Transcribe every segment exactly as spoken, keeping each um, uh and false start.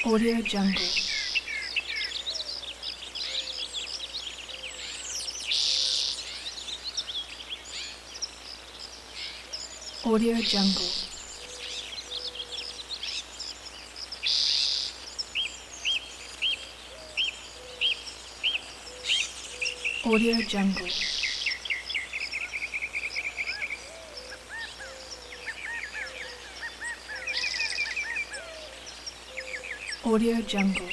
Audio Jungle. Audio Jungle. Audio Jungle. Audio Jungle.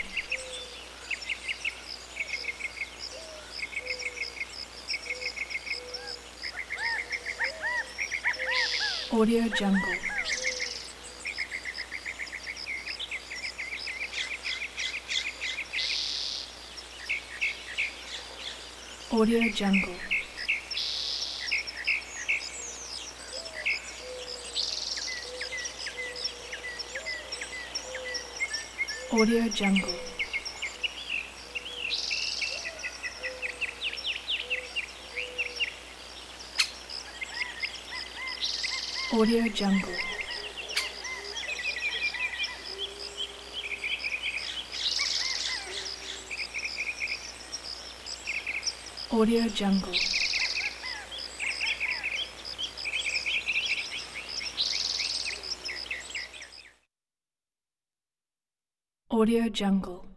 Audio Jungle. Audio Jungle. Audio Jungle. Audio Jungle. Audio Jungle. Audio Jungle.